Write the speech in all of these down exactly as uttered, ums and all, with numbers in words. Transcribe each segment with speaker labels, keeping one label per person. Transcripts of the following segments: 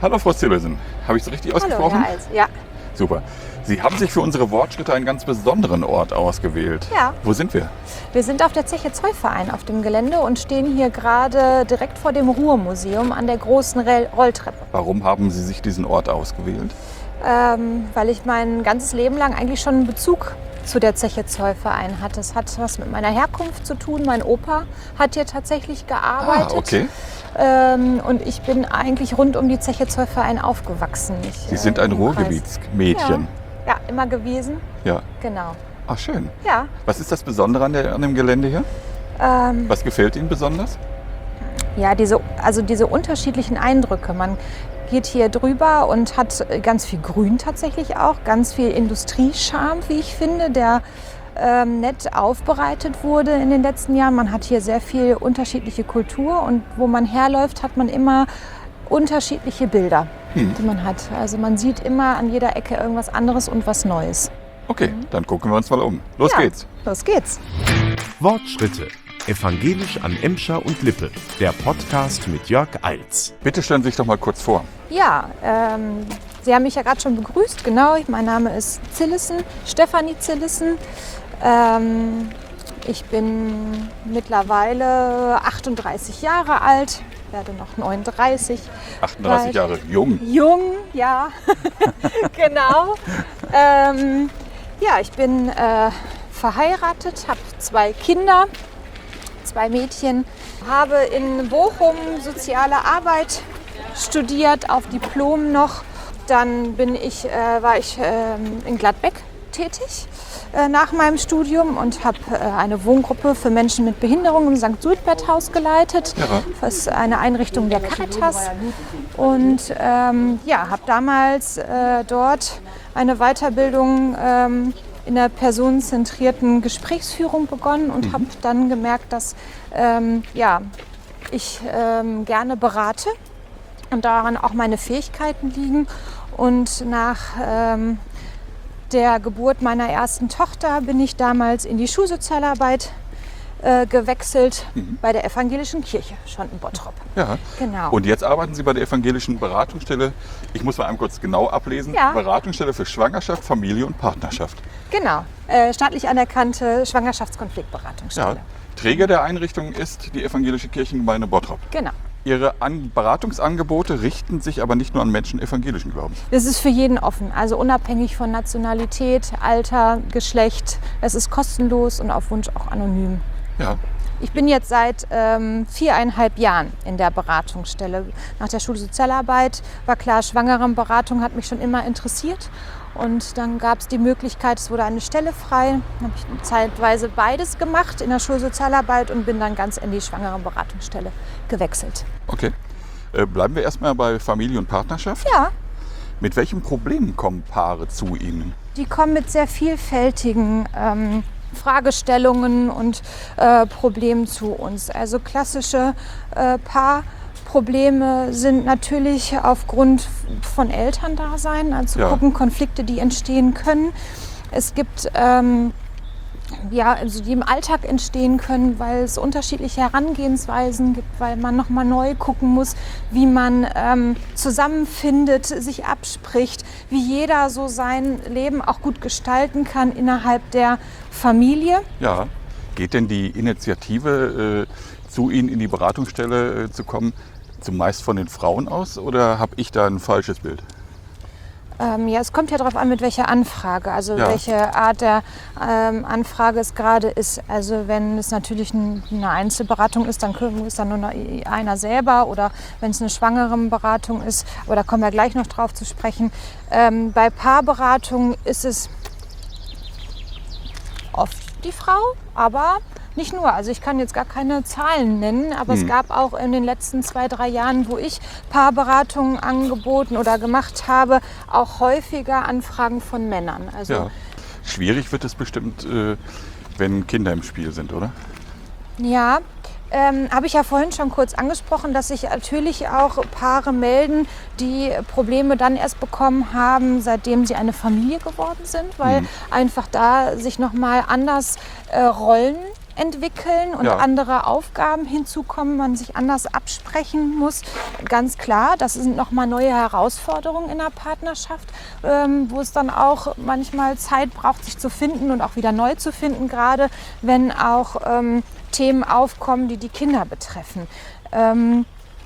Speaker 1: Hallo Frau Zillesen, habe ich es richtig ausgesprochen?
Speaker 2: Hallo, Herr Eils. Ja.
Speaker 1: Super. Sie haben sich für unsere Wortschritte einen ganz besonderen Ort ausgewählt.
Speaker 2: Ja.
Speaker 1: Wo sind wir?
Speaker 2: Wir sind auf der Zeche Zollverein auf dem Gelände und stehen hier gerade direkt vor dem Ruhrmuseum an der großen Rel- Rolltreppe.
Speaker 1: Warum haben Sie sich diesen Ort ausgewählt?
Speaker 2: Ähm, weil ich mein ganzes Leben lang eigentlich schon einen Bezug zu der Zeche Zollverein hatte. Es hat was mit meiner Herkunft zu tun. Mein Opa hat hier tatsächlich gearbeitet.
Speaker 1: Ah, okay.
Speaker 2: Ähm, und ich bin eigentlich rund um die Zeche Zollverein aufgewachsen. Ich,
Speaker 1: Sie sind
Speaker 2: äh,
Speaker 1: ein
Speaker 2: im Kreis.
Speaker 1: Ruhrgebietsmädchen.
Speaker 2: Ja, immer gewesen.
Speaker 1: Ja.
Speaker 2: Genau.
Speaker 1: Ach, schön.
Speaker 2: Ja.
Speaker 1: Was ist das Besondere an, der, an dem Gelände hier?
Speaker 2: Ähm,
Speaker 1: Was gefällt Ihnen besonders?
Speaker 2: Ja, diese, also diese unterschiedlichen Eindrücke. Man geht hier drüber und hat ganz viel Grün tatsächlich auch, ganz viel Industriescharme, wie ich finde, der ähm, nett aufbereitet wurde in den letzten Jahren. Man hat hier sehr viel unterschiedliche Kultur und wo man herläuft, hat man immer unterschiedliche Bilder, hm. die man hat. Also man sieht immer an jeder Ecke irgendwas anderes und was Neues.
Speaker 1: Okay, mhm. dann gucken wir uns mal um. Los
Speaker 2: ja,
Speaker 1: geht's.
Speaker 2: Los geht's.
Speaker 3: Wortschritte. Evangelisch an Emscher und Lippe. Der Podcast mit Jörg Eils.
Speaker 1: Bitte stellen Sie sich doch mal kurz vor.
Speaker 2: Ja, ähm, Sie haben mich ja gerade schon begrüßt. Genau, mein Name ist Zillessen, Stefanie Zillessen. Ähm, ich bin mittlerweile achtunddreißig Jahre alt, werde noch neununddreißig.
Speaker 1: achtunddreißig Jahre, jung.
Speaker 2: Jung, ja, genau. Ähm, ja, ich bin äh, verheiratet, habe zwei Kinder. Zwei Mädchen, habe in Bochum soziale Arbeit studiert, auf Diplom noch. Dann bin ich, äh, war ich äh, in Gladbeck tätig äh, nach meinem Studium und habe äh, eine Wohngruppe für Menschen mit Behinderung im Sankt Suitbert-Haus geleitet.
Speaker 1: Ja.
Speaker 2: Das ist eine Einrichtung der Caritas. Und ähm, ja, habe damals äh, dort eine Weiterbildung ähm, in der personenzentrierten Gesprächsführung begonnen und mhm. habe dann gemerkt, dass ähm, ja, ich ähm, gerne berate und daran auch meine Fähigkeiten liegen. Und nach ähm, der Geburt meiner ersten Tochter bin ich damals in die Schulsozialarbeit äh, gewechselt mhm. bei der Evangelischen Kirche, schon in Bottrop.
Speaker 1: Ja,
Speaker 2: genau.
Speaker 1: Und jetzt arbeiten Sie bei der Evangelischen Beratungsstelle, ich muss mal einmal kurz genau ablesen,
Speaker 2: ja.
Speaker 1: Beratungsstelle für Schwangerschaft, Familie und Partnerschaft.
Speaker 2: Genau, äh, staatlich anerkannte Schwangerschaftskonfliktberatungsstelle.
Speaker 1: Ja. Träger der Einrichtung ist die Evangelische Kirchengemeinde Bottrop.
Speaker 2: Genau.
Speaker 1: Ihre An- Beratungsangebote richten sich aber nicht nur an Menschen evangelischen Glaubens.
Speaker 2: Das ist für jeden offen, also unabhängig von Nationalität, Alter, Geschlecht. Es ist kostenlos und auf Wunsch auch anonym.
Speaker 1: Ja.
Speaker 2: Ich bin jetzt seit ähm, viereinhalb Jahren in der Beratungsstelle. Nach der Schulsozialarbeit war klar, Schwangerenberatung hat mich schon immer interessiert. Und dann gab es die Möglichkeit, es wurde eine Stelle frei. Dann habe ich zeitweise beides gemacht in der Schulsozialarbeit und bin dann ganz in die Schwangerenberatungsstelle gewechselt.
Speaker 1: Okay. Äh, bleiben wir erstmal bei Familie und Partnerschaft.
Speaker 2: Ja.
Speaker 1: Mit welchen Problemen kommen Paare zu Ihnen?
Speaker 2: Die kommen mit sehr vielfältigen ähm, Fragestellungen und äh, Problemen zu uns. Also klassische äh, Paarprobleme sind natürlich aufgrund von Elterndasein, also
Speaker 1: ja.
Speaker 2: gucken Konflikte, die entstehen können. Es gibt ähm, ja, also die im Alltag entstehen können, weil es unterschiedliche Herangehensweisen gibt, weil man nochmal neu gucken muss, wie man ähm, zusammenfindet, sich abspricht, wie jeder so sein Leben auch gut gestalten kann innerhalb der Familie.
Speaker 1: Ja, geht denn die Initiative, äh, zu Ihnen in die Beratungsstelle äh, zu kommen, zumeist von den Frauen aus oder habe ich da ein falsches Bild?
Speaker 2: Ähm, ja, es kommt ja darauf an, mit welcher Anfrage, also
Speaker 1: ja.
Speaker 2: welche Art der ähm, Anfrage es gerade ist. Also wenn es natürlich ein, eine Einzelberatung ist, dann ist dann nur einer selber, oder wenn es eine Schwangerenberatung ist, aber da kommen wir gleich noch drauf zu sprechen. Ähm, bei Paarberatungen ist es oft die Frau, aber nicht nur. Also ich kann jetzt gar keine Zahlen nennen, aber hm. es gab auch in den letzten zwei, drei Jahren, wo ich Paarberatungen angeboten oder gemacht habe, auch häufiger Anfragen von Männern. Also
Speaker 1: ja. Schwierig wird es bestimmt, äh, wenn Kinder im Spiel sind, oder?
Speaker 2: Ja, ähm, habe ich ja vorhin schon kurz angesprochen, dass sich natürlich auch Paare melden, die Probleme dann erst bekommen haben, seitdem sie eine Familie geworden sind, weil mhm. einfach da sich nochmal anders äh, Rollen entwickeln und
Speaker 1: Ja.
Speaker 2: andere Aufgaben hinzukommen, man sich anders absprechen muss. Ganz klar, das sind nochmal neue Herausforderungen in der Partnerschaft, ähm, wo es dann auch manchmal Zeit braucht, sich zu finden und auch wieder neu zu finden, gerade wenn auch ähm, Themen aufkommen, die die Kinder betreffen. Ähm,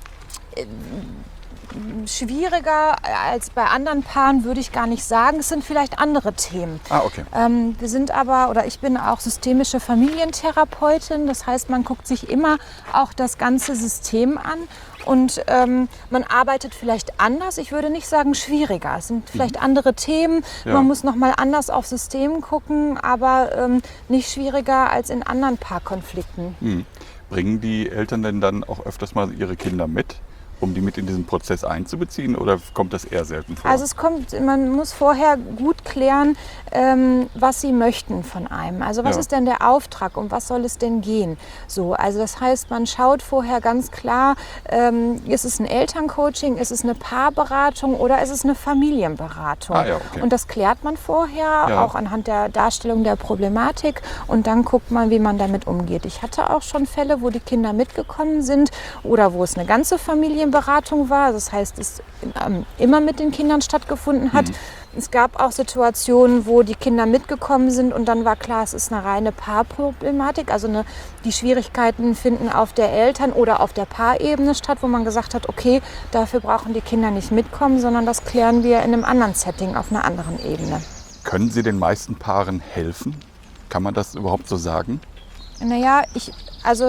Speaker 2: Schwieriger als bei anderen Paaren würde ich gar nicht sagen. Es sind vielleicht andere Themen.
Speaker 1: Ah, okay.
Speaker 2: Ähm, wir sind aber, oder ich bin auch systemische Familientherapeutin. Das heißt, man guckt sich immer auch das ganze System an und ähm, man arbeitet vielleicht anders. Ich würde nicht sagen schwieriger. Es sind vielleicht andere Themen.
Speaker 1: Ja.
Speaker 2: Man muss nochmal anders auf System gucken, aber ähm, nicht schwieriger als in anderen Paarkonflikten.
Speaker 1: Hm. Bringen die Eltern denn dann auch öfters mal ihre Kinder mit, um die mit in diesen Prozess einzubeziehen, oder kommt das eher selten vor?
Speaker 2: Also es kommt, man muss vorher gut klären, ähm, was sie möchten von einem. Also was
Speaker 1: Ja.
Speaker 2: ist denn der Auftrag, um was soll es denn gehen? So, also das heißt, man schaut vorher ganz klar, ähm, ist es ein Elterncoaching, ist es eine Paarberatung oder ist es eine Familienberatung?
Speaker 1: Ah, ja, okay.
Speaker 2: Und das klärt man vorher,
Speaker 1: Ja.
Speaker 2: auch anhand der Darstellung der Problematik, und dann guckt man, wie man damit umgeht. Ich hatte auch schon Fälle, wo die Kinder mitgekommen sind oder wo es eine ganze Familie Beratung war, das heißt, es ähm, immer mit den Kindern stattgefunden hat. Mhm. Es gab auch Situationen, wo die Kinder mitgekommen sind und dann war klar, es ist eine reine Paarproblematik, also eine, die Schwierigkeiten finden auf der Eltern- oder auf der Paarebene statt, wo man gesagt hat, okay, dafür brauchen die Kinder nicht mitkommen, sondern das klären wir in einem anderen Setting, auf einer anderen Ebene.
Speaker 1: Können Sie den meisten Paaren helfen? Kann man das überhaupt so sagen?
Speaker 2: Naja, ich, also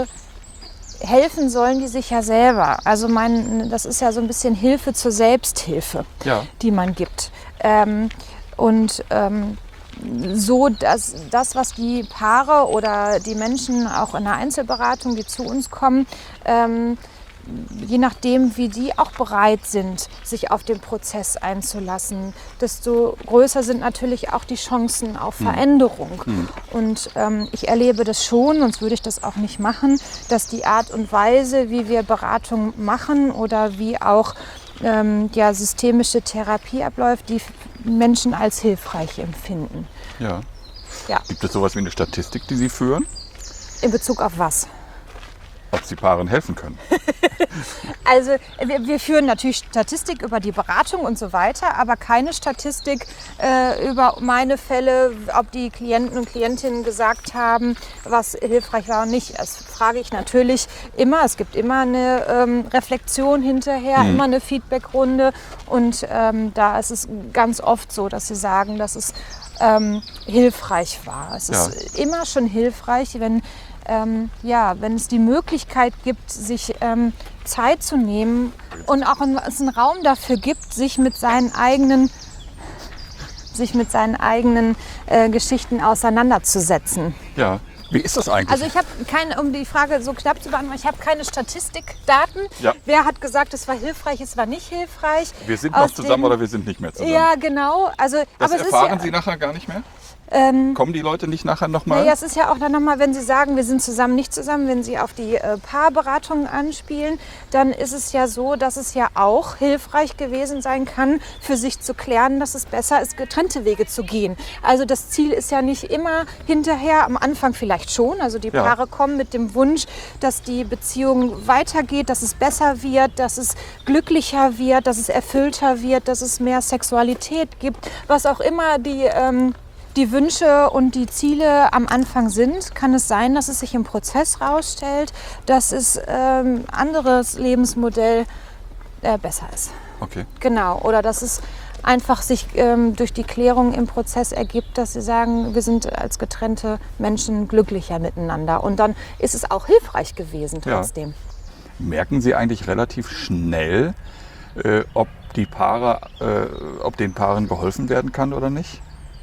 Speaker 2: helfen sollen die sich ja selber. Also mein, das ist ja so ein bisschen Hilfe zur Selbsthilfe,
Speaker 1: Ja.
Speaker 2: die man gibt. Ähm, und ähm, so, dass das, was die Paare oder die Menschen auch in der Einzelberatung, die zu uns kommen, ähm, je nachdem, wie die auch bereit sind, sich auf den Prozess einzulassen, desto größer sind natürlich auch die Chancen auf Veränderung. Mhm. Und ähm, ich erlebe das schon, sonst würde ich das auch nicht machen, dass die Art und Weise, wie wir Beratung machen oder wie auch ähm, ja, systemische Therapie abläuft, die Menschen als hilfreich empfinden.
Speaker 1: Ja.
Speaker 2: Ja.
Speaker 1: Gibt es sowas wie eine Statistik, die Sie führen?
Speaker 2: In Bezug auf was?
Speaker 1: Ob Sie Paaren helfen können?
Speaker 2: Also wir, wir führen natürlich Statistik über die Beratung und so weiter, aber keine Statistik äh, über meine Fälle, ob die Klienten und Klientinnen gesagt haben, was hilfreich war und nicht. Das frage ich natürlich immer. Es gibt immer eine ähm, Reflexion hinterher, mhm. immer eine Feedbackrunde und ähm, da ist es ganz oft so, dass sie sagen, dass es ähm, hilfreich war. Es
Speaker 1: Ja.
Speaker 2: ist immer schon hilfreich, wenn Ähm, ja, wenn es die Möglichkeit gibt, sich ähm, Zeit zu nehmen und auch ein, es einen Raum dafür gibt, sich mit seinen eigenen, sich mit seinen eigenen äh, Geschichten auseinanderzusetzen.
Speaker 1: Ja. Wie ist das eigentlich?
Speaker 2: Also ich habe keine, um die Frage so knapp zu beantworten, ich habe keine Statistikdaten.
Speaker 1: Ja.
Speaker 2: Wer hat gesagt, es war hilfreich, es war nicht hilfreich?
Speaker 1: Wir sind
Speaker 2: Aus
Speaker 1: noch zusammen
Speaker 2: den,
Speaker 1: oder wir sind nicht mehr zusammen?
Speaker 2: Ja, genau. Also,
Speaker 1: Das
Speaker 2: aber es
Speaker 1: erfahren
Speaker 2: ist ja,
Speaker 1: Sie nachher gar nicht mehr?
Speaker 2: Ähm,
Speaker 1: Kommen die Leute nicht nachher nochmal?
Speaker 2: Naja, es ist ja auch dann nochmal, wenn Sie sagen, wir sind zusammen, nicht zusammen, wenn Sie auf die äh, Paarberatungen anspielen, dann ist es ja so, dass es ja auch hilfreich gewesen sein kann, für sich zu klären, dass es besser ist, getrennte Wege zu gehen. Also das Ziel ist ja nicht immer hinterher, am Anfang vielleicht schon, also die
Speaker 1: Ja.
Speaker 2: Paare kommen mit dem Wunsch, dass die Beziehung weitergeht, dass es besser wird, dass es glücklicher wird, dass es erfüllter wird, dass es mehr Sexualität gibt, was auch immer die... Ähm, die Wünsche und die Ziele am Anfang sind, kann es sein, dass es sich im Prozess herausstellt, dass es ähm, anderes Lebensmodell äh, besser ist.
Speaker 1: Okay.
Speaker 2: Genau. Oder dass es einfach sich ähm, durch die Klärung im Prozess ergibt, dass sie sagen, wir sind als getrennte Menschen glücklicher miteinander. Und dann ist es auch hilfreich gewesen trotzdem.
Speaker 1: Ja. Merken Sie eigentlich relativ schnell, äh, ob die Paare, äh, ob den Paaren geholfen werden kann oder nicht?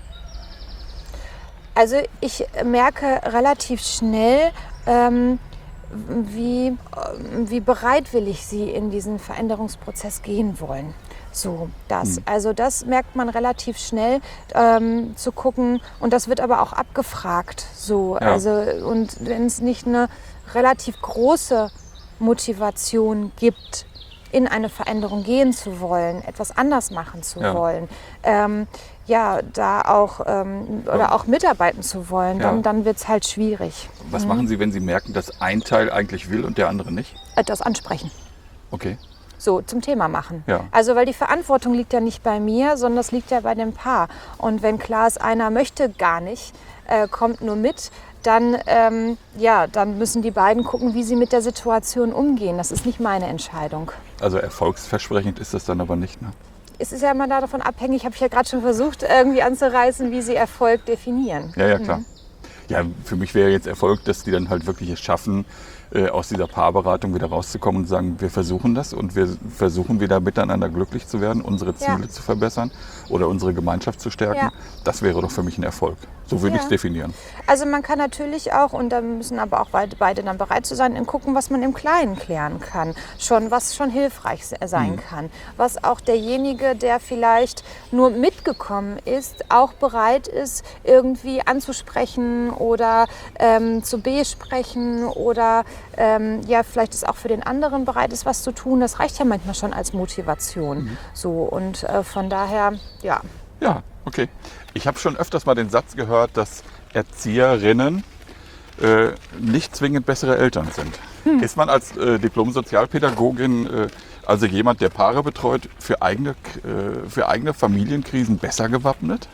Speaker 2: Also ich merke relativ schnell, ähm, wie, wie bereitwillig sie in diesen Veränderungsprozess gehen wollen. So, das.
Speaker 1: Hm.
Speaker 2: Also das merkt man relativ schnell, ähm, zu gucken, und das wird aber auch abgefragt. So,
Speaker 1: Ja.
Speaker 2: also, und wenn es nicht eine relativ große Motivation gibt, in eine Veränderung gehen zu wollen, etwas anders machen zu
Speaker 1: Ja.
Speaker 2: wollen, ähm, ja, da auch ähm, oder auch mitarbeiten zu wollen,
Speaker 1: Ja.
Speaker 2: dann, dann wird es halt schwierig.
Speaker 1: Was machen Sie, wenn Sie merken, dass ein Teil eigentlich will und der andere nicht?
Speaker 2: Etwas ansprechen.
Speaker 1: Okay.
Speaker 2: So zum Thema machen.
Speaker 1: Ja.
Speaker 2: Also weil die Verantwortung liegt ja nicht bei mir, sondern das liegt ja bei dem Paar. Und wenn klar ist, einer möchte gar nicht, äh, kommt nur mit, dann, ähm, ja, dann müssen die beiden gucken, wie sie mit der Situation umgehen. Das ist nicht meine Entscheidung.
Speaker 1: Also erfolgsversprechend ist das dann aber nicht, ne?
Speaker 2: Es ist ja immer davon abhängig, habe ich ja gerade schon versucht, irgendwie anzureißen, wie sie Erfolg definieren.
Speaker 1: Ja, ja, klar. Ja, für mich wäre jetzt Erfolg, dass die dann halt wirklich es schaffen, äh, aus dieser Paarberatung wieder rauszukommen und sagen, wir versuchen das und wir versuchen wieder miteinander glücklich zu werden, unsere Ziele
Speaker 2: Ja.
Speaker 1: zu verbessern oder unsere Gemeinschaft zu stärken.
Speaker 2: Ja.
Speaker 1: Das wäre doch für mich ein Erfolg. So würde
Speaker 2: Ja.
Speaker 1: ich es definieren.
Speaker 2: Also man kann natürlich auch, und da müssen aber auch beide, beide dann bereit zu sein, und gucken, was man im Kleinen klären kann. Schon, was schon hilfreich se- sein
Speaker 1: Mhm.
Speaker 2: kann. Was auch derjenige, der vielleicht nur mitgekommen ist, auch bereit ist, irgendwie anzusprechen oder ähm, zu besprechen oder ähm, ja, vielleicht ist auch für den anderen bereit ist, was zu tun. Das reicht ja manchmal schon als Motivation.
Speaker 1: Mhm.
Speaker 2: So, und äh, von daher, ja.
Speaker 1: Ja, okay. Ich habe schon öfters mal den Satz gehört, dass Erzieherinnen äh, nicht zwingend bessere Eltern sind.
Speaker 2: Hm.
Speaker 1: Ist man als äh, Diplom-Sozialpädagogin, äh, also jemand, der Paare betreut, für eigene, äh, für eigene Familienkrisen besser gewappnet?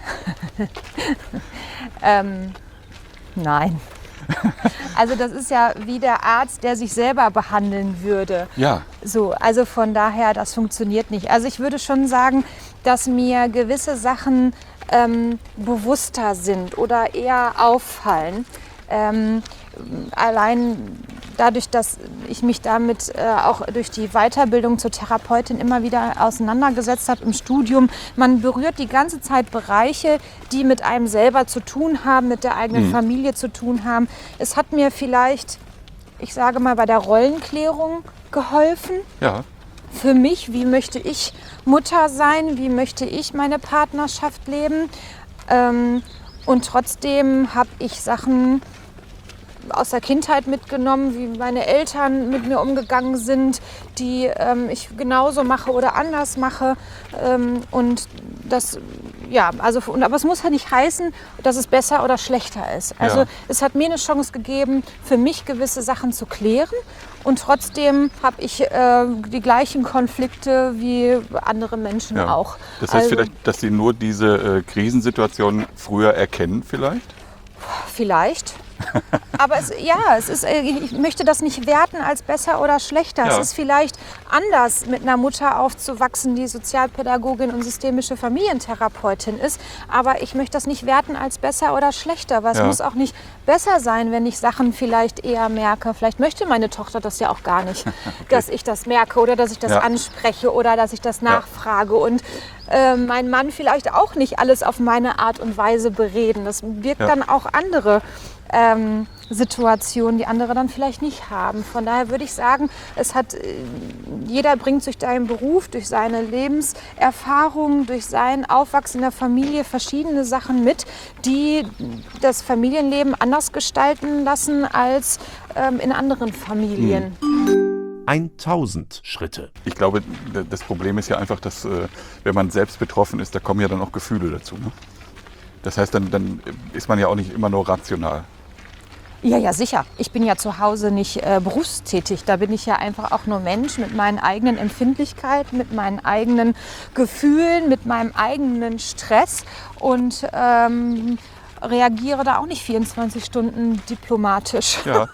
Speaker 2: Ähm, nein. Also das ist ja wie der Arzt, der sich selber behandeln würde.
Speaker 1: Ja.
Speaker 2: So, also von daher, das funktioniert nicht. Also ich würde schon sagen, dass mir gewisse Sachen ähm, bewusster sind oder eher auffallen. Ähm, allein dadurch, dass ich mich damit äh, auch durch die Weiterbildung zur Therapeutin immer wieder auseinandergesetzt habe im Studium. Man berührt die ganze Zeit Bereiche, die mit einem selber zu tun haben, mit der eigenen
Speaker 1: Mhm.
Speaker 2: Familie zu tun haben. Es hat mir vielleicht, ich sage mal, bei der Rollenklärung geholfen.
Speaker 1: Ja.
Speaker 2: Für mich, wie möchte ich Mutter sein, wie möchte ich meine Partnerschaft leben. Ähm, und trotzdem habe ich Sachen aus der Kindheit mitgenommen, wie meine Eltern mit mir umgegangen sind, die ähm, ich genauso mache oder anders mache. Ähm, und das, ja, also, und, aber es muss ja nicht heißen, dass es besser oder schlechter ist. Also
Speaker 1: Ja.
Speaker 2: es hat mir eine Chance gegeben, für mich gewisse Sachen zu klären. Und trotzdem habe ich äh, die gleichen Konflikte wie andere Menschen
Speaker 1: Ja.
Speaker 2: auch.
Speaker 1: Das heißt
Speaker 2: Also,
Speaker 1: vielleicht, dass Sie nur diese äh, Krisensituationen früher erkennen vielleicht?
Speaker 2: Vielleicht. Aber es, ja, es ist, äh, ich möchte das nicht werten als besser oder schlechter.
Speaker 1: Ja.
Speaker 2: Es ist vielleicht anders, mit einer Mutter aufzuwachsen, die Sozialpädagogin und systemische Familientherapeutin ist. Aber ich möchte das nicht werten als besser oder schlechter. Weil es
Speaker 1: Ja.
Speaker 2: muss auch nicht besser sein, wenn ich Sachen vielleicht eher merke. Vielleicht möchte meine Tochter das ja auch gar nicht, dass ich das merke oder dass ich das
Speaker 1: Ja.
Speaker 2: anspreche oder dass ich das nachfrage. Und äh, mein Mann vielleicht auch nicht alles auf meine Art und Weise bereden. Das birgt
Speaker 1: Ja.
Speaker 2: dann auch andere ähm, Situationen, die andere dann vielleicht nicht haben. Von daher würde ich sagen, es hat, äh, jeder bringt durch seinen Beruf, durch seine Lebenserfahrung, durch sein Aufwachsen in der Familie verschiedene Sachen mit, die das Familienleben anders gestalten lassen als ähm, in anderen Familien.
Speaker 3: tausend Schritte.
Speaker 1: Ich glaube, d- das Problem ist ja einfach, dass äh, wenn man selbst betroffen ist, da kommen ja dann auch Gefühle dazu. Ne? Das heißt, dann, dann ist man ja auch nicht immer nur rational.
Speaker 2: Ja, ja, sicher. Ich bin ja zu Hause nicht äh, berufstätig. Da bin ich ja einfach auch nur Mensch mit meinen eigenen Empfindlichkeiten, mit meinen eigenen Gefühlen, mit meinem eigenen Stress und ähm, reagiere da auch nicht vierundzwanzig Stunden diplomatisch.
Speaker 1: Ja.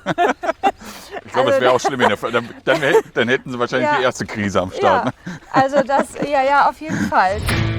Speaker 1: Ich glaube,
Speaker 2: Also-
Speaker 1: es wäre auch schlimm. In der, Fall. dann, dann, hätt- dann hätten sie wahrscheinlich
Speaker 2: Ja.
Speaker 1: die erste Krise am Start.
Speaker 2: Ja,
Speaker 1: Ne?
Speaker 2: also das, ja, ja, auf jeden Fall.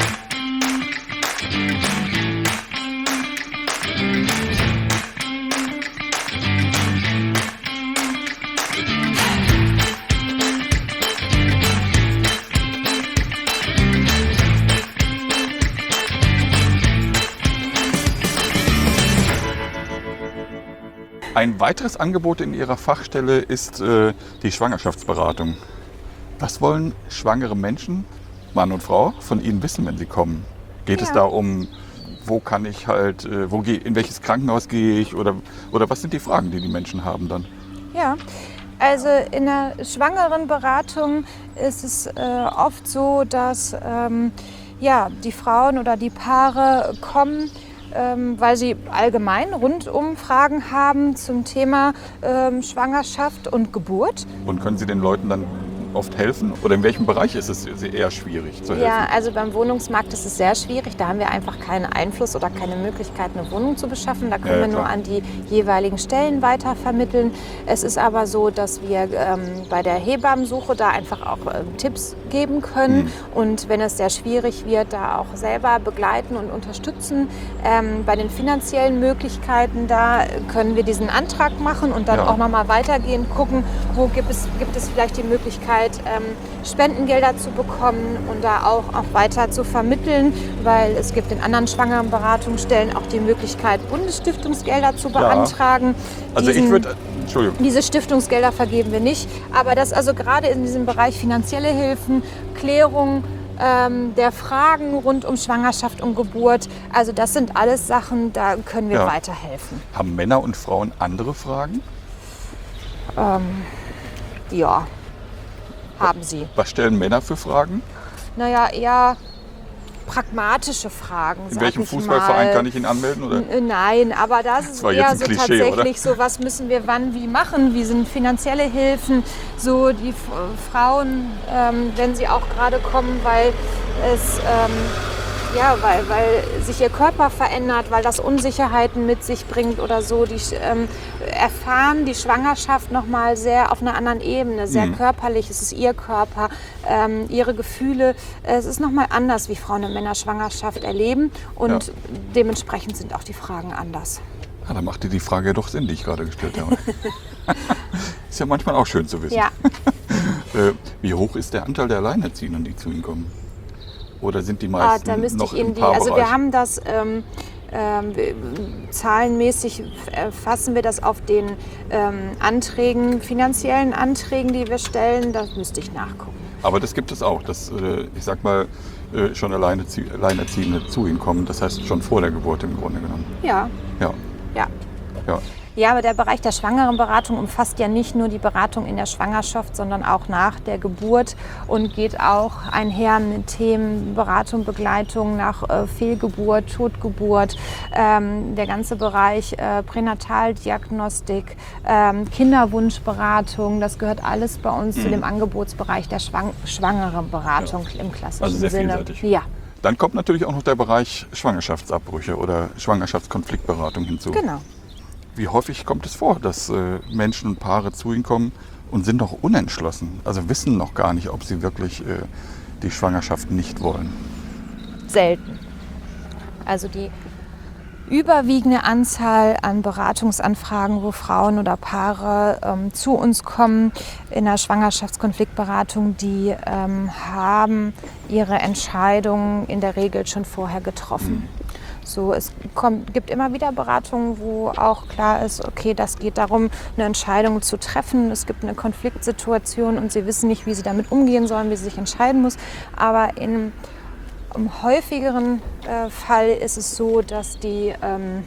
Speaker 1: Ein weiteres Angebot in Ihrer Fachstelle ist äh, die Schwangerschaftsberatung. Was wollen schwangere Menschen, Mann und Frau, von Ihnen wissen, wenn sie kommen? Geht es
Speaker 2: Ja.
Speaker 1: da um, wo kann ich halt, äh, wo geh, in welches Krankenhaus gehe ich oder, oder was sind die Fragen, die die Menschen haben dann?
Speaker 2: Ja, Also in der Schwangerenberatung ist es äh, oft so, dass ähm, ja, die Frauen oder die Paare kommen, ähm, weil sie allgemein rundum Fragen haben zum Thema ähm, Schwangerschaft und Geburt.
Speaker 1: Und können Sie den Leuten dann oft helfen? Oder in welchem Bereich ist es eher schwierig zu helfen?
Speaker 2: Ja, also beim Wohnungsmarkt ist es sehr schwierig. Da haben wir einfach keinen Einfluss oder keine Möglichkeit, eine Wohnung zu beschaffen. Da können
Speaker 1: Ja, ja,
Speaker 2: wir nur
Speaker 1: klar.
Speaker 2: an die jeweiligen Stellen weitervermitteln. Es ist aber so, dass wir ähm, bei der Hebammensuche da einfach auch ähm, Tipps geben können. Mhm. Und wenn es sehr schwierig wird, da auch selber begleiten und unterstützen. Ähm, bei den finanziellen Möglichkeiten, da können wir diesen Antrag machen und dann
Speaker 1: Ja.
Speaker 2: auch nochmal weitergehen, gucken, wo gibt es, gibt es vielleicht die Möglichkeit, Ähm, Spendengelder zu bekommen und da auch, auch weiter zu vermitteln, weil es gibt in anderen Schwangerenberatungsstellen auch die Möglichkeit, Bundesstiftungsgelder zu beantragen.
Speaker 1: Also
Speaker 2: Diesen,
Speaker 1: ich würde, Entschuldigung.
Speaker 2: Diese Stiftungsgelder vergeben wir nicht, aber das also gerade in diesem Bereich finanzielle Hilfen, Klärung ähm, der Fragen rund um Schwangerschaft und Geburt, also das sind alles Sachen, da können wir
Speaker 1: Ja.
Speaker 2: weiterhelfen.
Speaker 1: Haben Männer und Frauen andere Fragen?
Speaker 2: Ja, haben sie.
Speaker 1: Was stellen Männer für Fragen?
Speaker 2: Naja, eher pragmatische Fragen.
Speaker 1: In
Speaker 2: sag
Speaker 1: welchem
Speaker 2: ich
Speaker 1: Fußballverein
Speaker 2: mal.
Speaker 1: kann ich ihn anmelden? Oder?
Speaker 2: N- Nein, aber das ist
Speaker 1: war
Speaker 2: eher
Speaker 1: jetzt ein
Speaker 2: so
Speaker 1: Klischee,
Speaker 2: tatsächlich so, was müssen wir wann wie machen, wie sind finanzielle Hilfen, so die F Frauen, ähm, wenn sie auch gerade kommen, weil es ähm, ja, weil, weil sich ihr Körper verändert, weil das Unsicherheiten mit sich bringt oder so, die ähm, erfahren die Schwangerschaft nochmal sehr auf einer anderen Ebene, sehr
Speaker 1: Mhm.
Speaker 2: körperlich, es ist ihr Körper, ähm, ihre Gefühle, es ist nochmal anders, wie Frauen und Männer Schwangerschaft erleben und
Speaker 1: Ja.
Speaker 2: dementsprechend sind auch die Fragen anders.
Speaker 1: Ja, dann machte die Frage ja doch Sinn, die ich gerade gestellt habe. Ist ja manchmal auch schön zu wissen.
Speaker 2: Ja,
Speaker 1: Äh, wie hoch ist der Anteil der Alleinerziehenden, die zu Ihnen kommen? Oder sind die
Speaker 2: ah,
Speaker 1: meisten
Speaker 2: da müsste
Speaker 1: noch
Speaker 2: ich
Speaker 1: im
Speaker 2: Ihnen die,
Speaker 1: Paarbereich?
Speaker 2: also wir haben das ähm, ähm, wir- zahlenmäßig fassen wir das auf den ähm, Anträgen, finanziellen Anträgen, die wir stellen, das müsste ich nachgucken.
Speaker 1: Aber das gibt es auch, dass, äh, ich sag mal, äh, schon Alleinerzie Alleinerziehende zu Ihnen kommen. Das heißt schon vor der Geburt im Grunde genommen.
Speaker 2: Ja,
Speaker 1: Ja,
Speaker 2: ja.
Speaker 1: ja.
Speaker 2: Ja, aber der Bereich der Schwangerenberatung umfasst ja nicht nur die Beratung in der Schwangerschaft, sondern auch nach der Geburt und geht auch einher mit Themen Beratung, Begleitung nach äh, Fehlgeburt, Totgeburt, ähm, der ganze Bereich äh, Pränataldiagnostik, ähm, Kinderwunschberatung, das gehört alles bei uns zu dem Angebotsbereich der Schwang Schwangerenberatung im klassischen
Speaker 1: Also sehr
Speaker 2: Sinne.
Speaker 1: vielseitig.
Speaker 2: Ja,
Speaker 1: Dann kommt natürlich auch noch der Bereich Schwangerschaftsabbrüche oder Schwangerschaftskonfliktberatung hinzu.
Speaker 2: genau.
Speaker 1: Wie häufig kommt es vor, dass äh, Menschen und Paare zu Ihnen kommen und sind noch unentschlossen? Also wissen noch gar nicht, ob sie wirklich äh, die Schwangerschaft nicht wollen.
Speaker 2: Selten. Also die überwiegende Anzahl an Beratungsanfragen, wo Frauen oder Paare ähm, zu uns kommen in der Schwangerschaftskonfliktberatung, die ähm, haben ihre Entscheidungen in der Regel schon vorher getroffen. So, es kommt, gibt immer wieder Beratungen, wo auch klar ist, okay, das geht darum, eine Entscheidung zu treffen. Es gibt eine Konfliktsituation und sie wissen nicht, wie sie damit umgehen sollen, wie sie sich entscheiden muss. Aber in Im häufigeren äh, Fall ist es so, dass die ähm,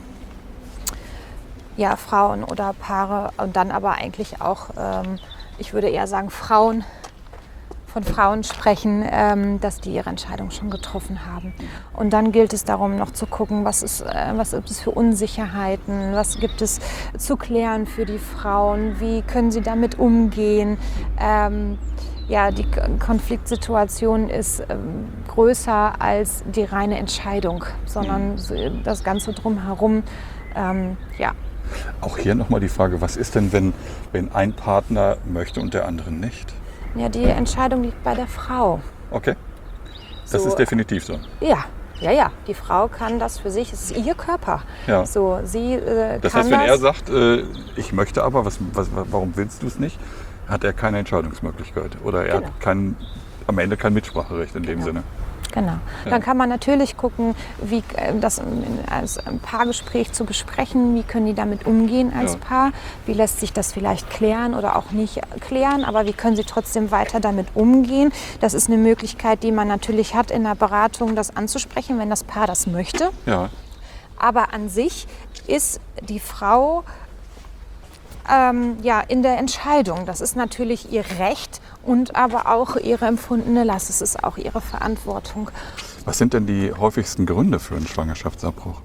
Speaker 2: ja, Frauen oder Paare und dann aber eigentlich auch, ähm, ich würde eher sagen Frauen, von Frauen sprechen, ähm, dass die ihre Entscheidung schon getroffen haben. Und dann gilt es darum, noch zu gucken, was, ist, äh, was gibt es für Unsicherheiten, was gibt es zu klären für die Frauen, wie können sie damit umgehen. Ähm, Ja, die K- Konfliktsituation ist ähm, größer als die reine Entscheidung, sondern so das Ganze drumherum. Ähm, ja.
Speaker 1: Auch hier nochmal die Frage, was ist denn, wenn, wenn ein Partner möchte und der andere nicht?
Speaker 2: ja, die Entscheidung liegt bei der Frau.
Speaker 1: Okay, das
Speaker 2: So,
Speaker 1: ist definitiv so.
Speaker 2: Ja, ja, ja. Die Frau kann das für sich, es ist ihr Körper.
Speaker 1: Ja.
Speaker 2: So, sie äh,
Speaker 1: Das
Speaker 2: kann
Speaker 1: heißt, wenn
Speaker 2: das.
Speaker 1: er sagt, äh, ich möchte aber, was, was, warum willst du es nicht, hat er keine Entscheidungsmöglichkeit oder er
Speaker 2: Genau.
Speaker 1: hat kein, am Ende kein Mitspracherecht in dem Sinne.
Speaker 2: Genau.
Speaker 1: Ja.
Speaker 2: Dann kann man natürlich gucken, wie äh, das in- als ein Paargespräch zu besprechen, wie können die damit umgehen als
Speaker 1: Ja.
Speaker 2: Paar, wie lässt sich das vielleicht klären oder auch nicht klären, aber wie können sie trotzdem weiter damit umgehen. Das ist eine Möglichkeit, die man natürlich hat in der Beratung, das anzusprechen, wenn das Paar das möchte.
Speaker 1: Ja,
Speaker 2: Aber an sich ist die Frau ähm, ja, in der Entscheidung. Das ist natürlich ihr Recht und aber auch ihre empfundene Last. Es ist auch ihre Verantwortung.
Speaker 1: Was sind denn die häufigsten Gründe für einen Schwangerschaftsabbruch?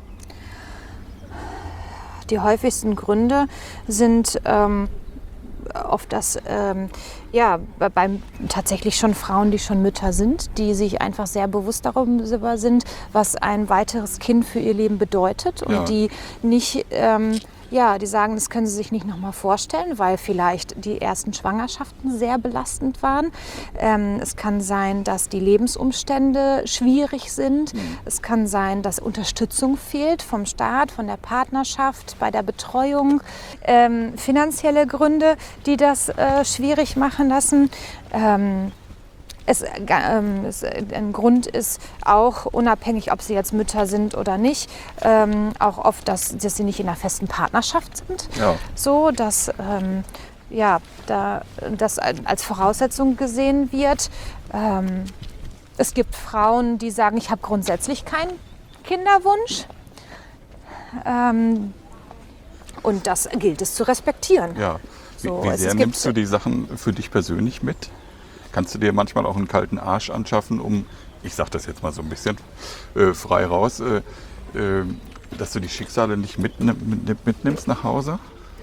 Speaker 2: Die häufigsten Gründe sind ähm, oft das, ähm, ja, beim tatsächlich schon Frauen, die schon Mütter sind, die sich einfach sehr bewusst darüber sind, was ein weiteres Kind für ihr Leben bedeutet und
Speaker 1: ja.
Speaker 2: die nicht, ähm, ja, die sagen, das können sie sich nicht nochmal vorstellen, weil vielleicht die ersten Schwangerschaften sehr belastend waren. Ähm, es kann sein, dass die Lebensumstände schwierig sind. Mhm. Es kann sein, dass Unterstützung fehlt vom Staat, von der Partnerschaft, bei der Betreuung. Ähm, finanzielle Gründe, die das äh, schwierig machen lassen. Ähm, Es, ähm, es, ein Grund ist auch, unabhängig, ob sie jetzt Mütter sind oder nicht, ähm, auch oft, dass, dass sie nicht in einer festen Partnerschaft sind.
Speaker 1: Ja.
Speaker 2: So, dass ähm, ja, da, das als Voraussetzung gesehen wird. Ähm, es gibt Frauen, die sagen, ich habe grundsätzlich keinen Kinderwunsch. Ähm, und das gilt es zu respektieren.
Speaker 1: Ja. Wie,
Speaker 2: So,
Speaker 1: wie
Speaker 2: es,
Speaker 1: sehr
Speaker 2: es
Speaker 1: nimmst
Speaker 2: gibt,
Speaker 1: du die Sachen für dich persönlich mit? Kannst du dir manchmal auch einen kalten Arsch anschaffen, um, ich sag das jetzt mal so ein bisschen äh, frei raus, äh, äh, dass du die Schicksale nicht mitnimm, mit, mitnimmst nach Hause?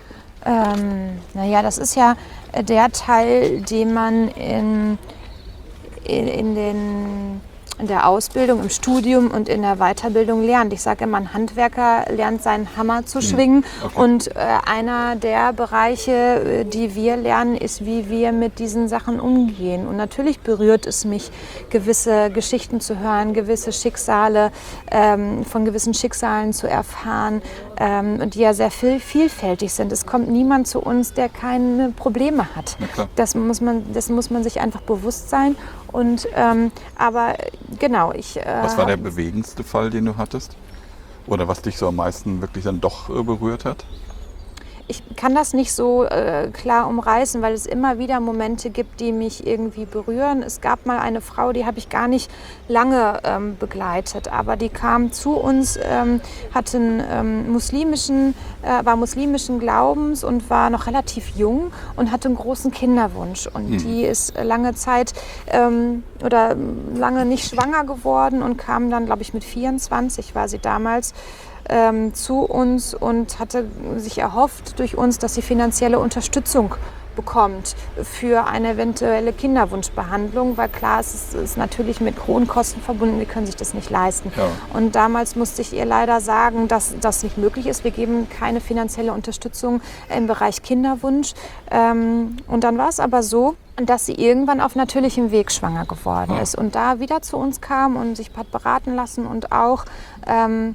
Speaker 2: Ähm, naja, das ist ja der Teil, den man in, in, in, den, in der Ausbildung, im Studium und in der Weiterbildung lernt. Ich sage immer, ein Handwerker lernt seinen Hammer zu schwingen.
Speaker 1: Okay.
Speaker 2: Und äh, einer der Bereiche, die wir lernen, ist, wie wir mit diesen Sachen umgehen. Und natürlich berührt es mich, gewisse Geschichten zu hören, gewisse Schicksale, ähm, von gewissen Schicksalen zu erfahren, ähm, die ja sehr viel, vielfältig sind. Es kommt niemand zu uns, der keine Probleme hat.
Speaker 1: Na klar.
Speaker 2: Das muss man, das muss man sich einfach bewusst sein. Und, ähm, aber genau, ich... Äh,
Speaker 1: Was war der bewegendste Fall, den du hattest? Oder was dich so am meisten wirklich dann doch äh, berührt hat?
Speaker 2: Ich kann das nicht so äh, klar umreißen, weil es immer wieder Momente gibt, die mich irgendwie berühren. Es gab mal eine Frau, die habe ich gar nicht lange ähm, begleitet, aber die kam zu uns, ähm, hatte einen, ähm, muslimischen, äh, war muslimischen Glaubens und war noch relativ jung und hatte einen großen Kinderwunsch. Und mhm. die ist lange Zeit ähm, oder lange nicht schwanger geworden und kam dann, glaube ich, mit vierundzwanzig war sie damals, Ähm, zu uns und hatte sich erhofft durch uns, dass sie finanzielle Unterstützung bekommt für eine eventuelle Kinderwunschbehandlung, weil klar, es ist, ist natürlich mit hohen Kosten verbunden, wir können sich das nicht leisten.
Speaker 1: Ja.
Speaker 2: Und damals musste ich ihr leider sagen, dass das nicht möglich ist. Wir geben keine finanzielle Unterstützung im Bereich Kinderwunsch. Ähm, und dann war es aber so, dass sie irgendwann auf natürlichem Weg schwanger geworden
Speaker 1: ja.
Speaker 2: ist und da wieder zu uns kam und sich hat beraten lassen und auch ähm,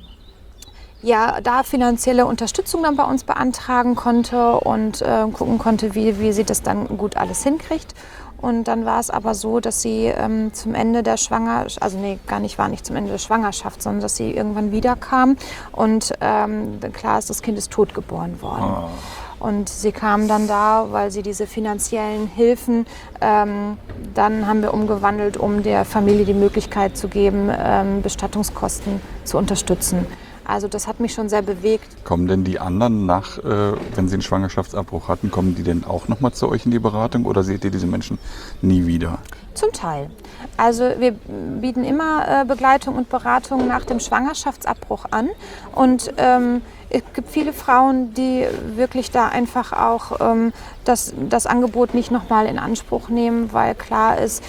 Speaker 2: ja, da finanzielle Unterstützung dann bei uns beantragen konnte und äh, gucken konnte, wie, wie sie das dann gut alles hinkriegt. Und dann war es aber so, dass sie ähm, zum Ende der Schwangerschaft, also nee, gar nicht, war nicht zum Ende der Schwangerschaft, sondern dass sie irgendwann wiederkam und ähm, klar ist, das Kind ist tot geboren worden. Oh. Und sie kam dann da, weil sie diese finanziellen Hilfen, ähm, dann haben wir umgewandelt, um der Familie die Möglichkeit zu geben, ähm, Bestattungskosten zu unterstützen. Also das hat mich schon sehr bewegt.
Speaker 1: Kommen denn die anderen nach, äh, wenn sie einen Schwangerschaftsabbruch hatten, kommen die denn auch nochmal zu euch in die Beratung oder seht ihr diese Menschen nie wieder?
Speaker 2: Zum Teil. Also wir bieten immer äh, Begleitung und Beratung nach dem Schwangerschaftsabbruch an und ähm, es gibt viele Frauen, die wirklich da einfach auch ähm, das, das Angebot nicht nochmal in Anspruch nehmen, weil klar ist,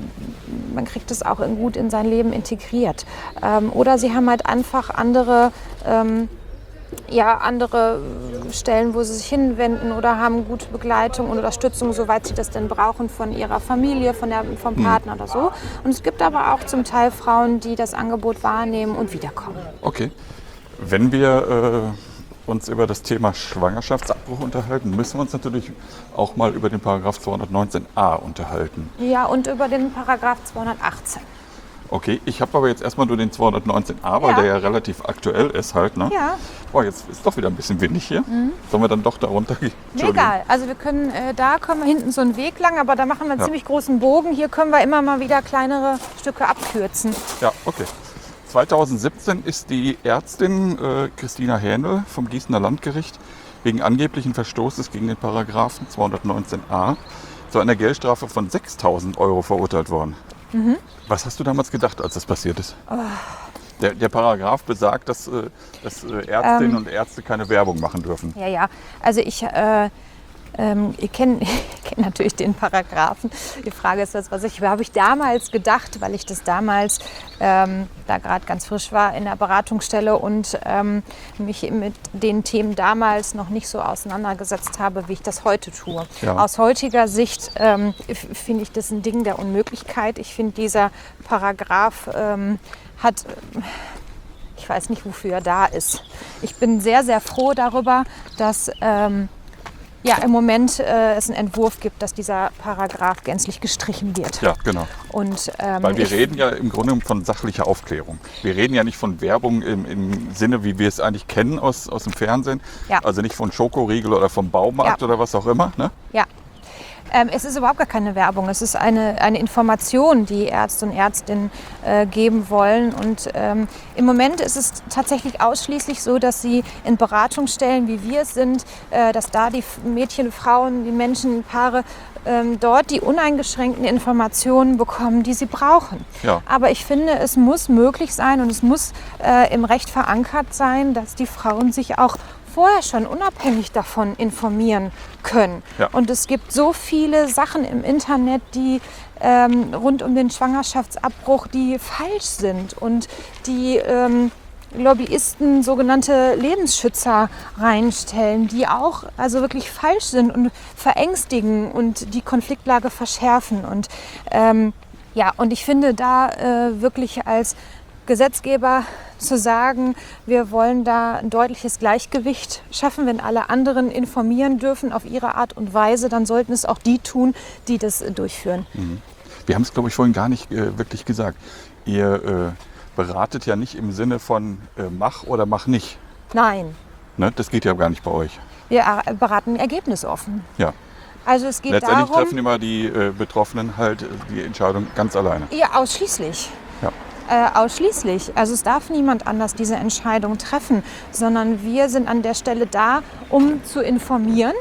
Speaker 2: man kriegt es auch gut in sein Leben integriert. Ähm, oder sie haben halt einfach andere, ähm, ja, andere Stellen, wo sie sich hinwenden oder haben gute Begleitung und Unterstützung, soweit sie das denn brauchen von ihrer Familie, von der, vom Partner mhm. oder so. Und es gibt aber auch zum Teil Frauen, die das Angebot wahrnehmen und wiederkommen.
Speaker 1: Okay. Wenn wir äh, uns über das Thema Schwangerschaftsabbruch unterhalten, müssen wir uns natürlich auch mal über den Paragraph zweihundertneunzehn a unterhalten.
Speaker 2: Ja, und über den Paragraph zweihundertachtzehn.
Speaker 1: Okay, ich habe aber jetzt erstmal nur den zweihundertneunzehn a, weil
Speaker 2: ja.
Speaker 1: der ja relativ aktuell ist halt, ne?
Speaker 2: Ja.
Speaker 1: Boah, jetzt ist doch wieder ein bisschen windig hier. Mhm. Sollen wir dann doch da runter gehen?
Speaker 2: Nee, egal, also wir können, äh, da kommen wir hinten so einen Weg lang, aber da machen wir einen ja. ziemlich großen Bogen. Hier können wir immer mal wieder kleinere Stücke abkürzen.
Speaker 1: Ja, okay. zweitausendsiebzehn ist die Ärztin äh, Christina Hähnel vom Gießener Landgericht wegen angeblichen Verstoßes gegen den Paragraphen zweihundertneunzehn a zu einer Geldstrafe von sechstausend Euro verurteilt worden. Mhm. Was hast du damals gedacht, als das passiert ist? Oh. Der, der Paragraph besagt, dass, dass Ärztinnen ähm, und Ärzte keine Werbung machen dürfen.
Speaker 2: Ja, ja. Also ich, äh, ähm, ich kenne kenn natürlich den Paragraphen. Die Frage ist, das, was ich habe ich damals gedacht, weil ich das damals ähm, da gerade ganz frisch war in der Beratungsstelle und ähm, mich mit den Themen damals noch nicht so auseinandergesetzt habe, wie ich das heute tue. Ja. Aus heutiger Sicht ähm, finde ich das ein Ding der Unmöglichkeit. Ich finde, dieser Paragraph ähm, hat, ich weiß nicht, wofür er da ist. Ich bin sehr, sehr froh darüber, dass ähm, ja, im Moment äh, es einen Entwurf gibt, dass dieser Paragraph gänzlich gestrichen wird.
Speaker 1: Ja, genau.
Speaker 2: Und, ähm,
Speaker 1: Weil wir
Speaker 2: ich,
Speaker 1: reden ja im Grunde von sachlicher Aufklärung. Wir reden ja nicht von Werbung im, im Sinne, wie wir es eigentlich kennen aus, aus dem Fernsehen. Ja. Also nicht von Schokoriegel oder vom Baumarkt ja. oder was auch immer. Ne?
Speaker 2: Ja. Ähm, es ist überhaupt gar keine Werbung, es ist eine, eine Information, die Ärzte und Ärztinnen äh, geben wollen. Und ähm, im Moment ist es tatsächlich ausschließlich so, dass sie in Beratungsstellen, wie wir es sind, äh, dass da die Mädchen, Frauen, die Menschen, Paare ähm, dort die uneingeschränkten Informationen bekommen, die sie brauchen. Ja. Aber ich finde, es muss möglich sein und es muss äh, im Recht verankert sein, dass die Frauen sich auch vorher schon unabhängig davon informieren können. Ja. Und es gibt so viele Sachen im Internet, die ähm, rund um den Schwangerschaftsabbruch, die falsch sind und die ähm, Lobbyisten sogenannte Lebensschützer reinstellen, die auch also wirklich falsch sind und verängstigen und die Konfliktlage verschärfen. Und ähm, ja, und ich finde da äh, wirklich als Gesetzgeber zu sagen, wir wollen da ein deutliches Gleichgewicht schaffen. Wenn alle anderen informieren dürfen auf ihre Art und Weise, dann sollten es auch die tun, die das äh, durchführen.
Speaker 1: Mhm. Wir haben es, glaube ich, vorhin gar nicht äh, wirklich gesagt. Ihr äh, beratet ja nicht im Sinne von äh, mach oder mach nicht.
Speaker 2: Nein.
Speaker 1: Ne? Das geht ja gar nicht bei euch.
Speaker 2: Wir beraten ergebnisoffen.
Speaker 1: Ja.
Speaker 2: Also es geht
Speaker 1: Letztendlich
Speaker 2: darum,
Speaker 1: treffen immer die äh, Betroffenen halt die Entscheidung ganz alleine.
Speaker 2: Ja, ausschließlich.
Speaker 1: Ja.
Speaker 2: Äh, ausschließlich. Also es darf niemand anders diese Entscheidung treffen, sondern wir sind an der Stelle da, um zu informieren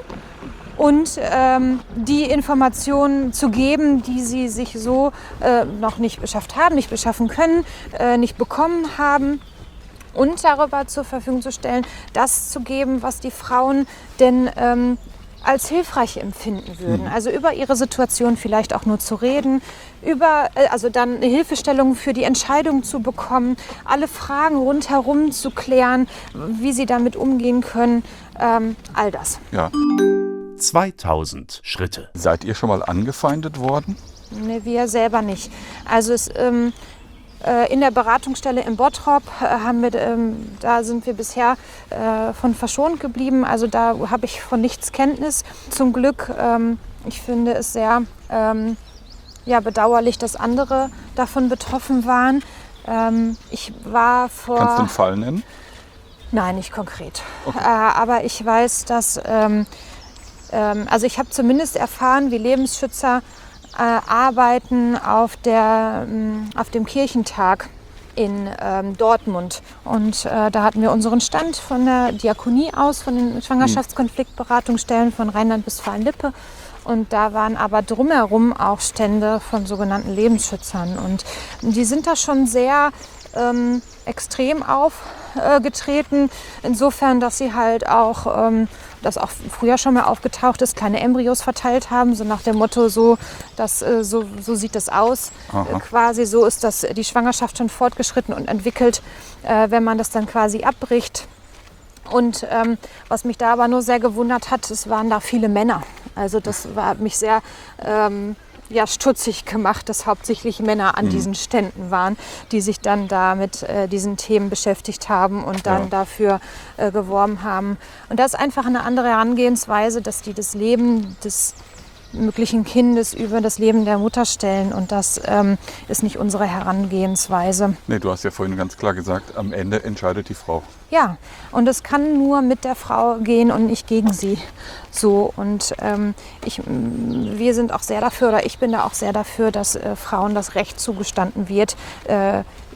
Speaker 2: und ähm, die Informationen zu geben, die sie sich so äh, noch nicht beschafft haben, nicht beschaffen können, äh, nicht bekommen haben. Und darüber zur Verfügung zu stellen, das zu geben, was die Frauen denn ähm, als hilfreich empfinden würden. Also über ihre Situation vielleicht auch nur zu reden, über, also dann eine Hilfestellung für die Entscheidung zu bekommen, alle Fragen rundherum zu klären, wie sie damit umgehen können, ähm, all das.
Speaker 1: Ja.
Speaker 3: zweitausend Schritte.
Speaker 1: Seid ihr schon mal angefeindet worden?
Speaker 2: Nee, wir selber nicht. Also es ähm, in der Beratungsstelle in Bottrop haben wir, ähm, da sind wir bisher äh, von verschont geblieben. Also da habe ich von nichts Kenntnis. Zum Glück, ähm, ich finde es sehr ähm, ja, bedauerlich, dass andere davon betroffen waren. Ähm, ich war vor...
Speaker 1: Kannst du einen Fall nennen?
Speaker 2: Nein, nicht konkret. Okay. Äh, aber ich weiß, dass... Ähm, ähm, also ich habe zumindest erfahren, wie Lebensschützer Äh, arbeiten auf, der, ähm, auf dem Kirchentag in ähm, Dortmund. Und äh, da hatten wir unseren Stand von der Diakonie aus, von den Schwangerschaftskonfliktberatungsstellen von Rheinland-Westfalen-Lippe. Und da waren aber drumherum auch Stände von sogenannten Lebensschützern. Und die sind da schon sehr ähm, extrem aufgetreten, äh, insofern, dass sie halt auch, ähm, das auch früher schon mal aufgetaucht ist, kleine Embryos verteilt haben, so nach dem Motto, so, das, äh, so, so sieht das aus. Äh, quasi so ist das, die Schwangerschaft schon fortgeschritten und entwickelt, äh, wenn man das dann quasi abbricht. Und ähm, was mich da aber nur sehr gewundert hat, es waren da viele Männer. Also das war, hat mich sehr ähm, ja, stutzig gemacht, dass hauptsächlich Männer an mhm. diesen Ständen waren, die sich dann da mit äh, diesen Themen beschäftigt haben und dann ja. dafür äh, geworben haben. Und das ist einfach eine andere Herangehensweise, dass die das Leben des möglichen Kindes über das Leben der Mutter stellen. Und das ähm, ist nicht unsere Herangehensweise.
Speaker 1: Nee, du hast ja vorhin ganz klar gesagt, am Ende entscheidet die Frau.
Speaker 2: Ja, und es kann nur mit der Frau gehen und nicht gegen sie. So, und ähm, ich, wir sind auch sehr dafür, oder ich bin da auch sehr dafür, dass äh, Frauen das Recht zugestanden wird, äh,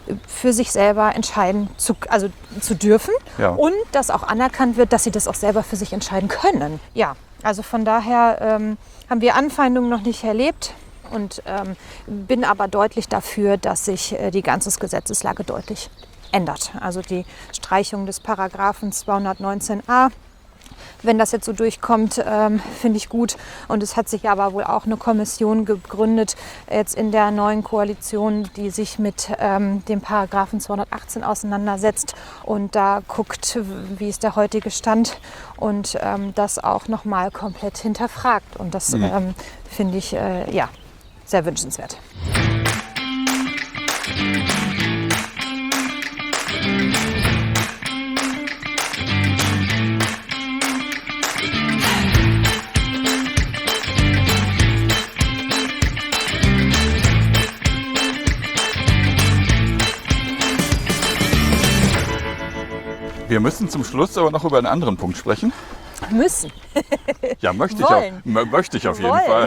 Speaker 2: für sich selber entscheiden zu, also zu dürfen
Speaker 1: Ja.
Speaker 2: und dass auch anerkannt wird, dass sie das auch selber für sich entscheiden können. Ja, also von daher ähm, haben wir Anfeindungen noch nicht erlebt und ähm, bin aber deutlich dafür, dass sich äh, die ganze Gesetzeslage deutlich ändert. Also die Streichung des Paragraphen zweihundertneunzehn a, wenn das jetzt so durchkommt, ähm, finde ich gut. Und es hat sich aber wohl auch eine Kommission gegründet, jetzt in der neuen Koalition, die sich mit ähm, dem Paragraphen zweihundertachtzehn auseinandersetzt und da guckt, wie ist der heutige Stand und ähm, das auch nochmal komplett hinterfragt. Und das
Speaker 1: Mhm.
Speaker 2: ähm, finde ich äh, ja, sehr wünschenswert.
Speaker 1: Wir müssen zum Schluss aber noch über einen anderen Punkt sprechen.
Speaker 2: Müssen.
Speaker 1: Ja, möchte ich,
Speaker 2: Wollen.
Speaker 1: auch, m- möchte ich auf jeden
Speaker 2: Wollen.
Speaker 1: Fall.